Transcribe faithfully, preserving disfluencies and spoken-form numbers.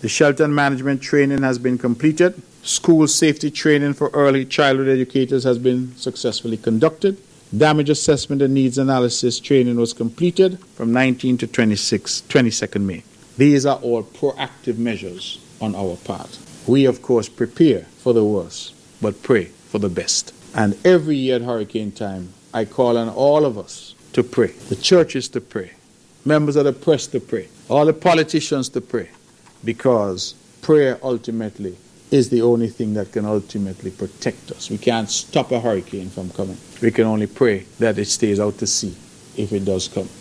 The shelter management training has been completed. School safety training for early childhood educators has been successfully conducted. Damage assessment and needs analysis training was completed from nineteenth to twenty-sixth, twenty-second May. These are all proactive measures on our part. We, of course, prepare for the worst, but pray for the best. And every year at hurricane time, I call on all of us to pray. The churches to pray. Members of the press to pray. All the politicians to pray. Because prayer ultimately is the only thing that can ultimately protect us. We can't stop a hurricane from coming. We can only pray that it stays out to sea if it does come.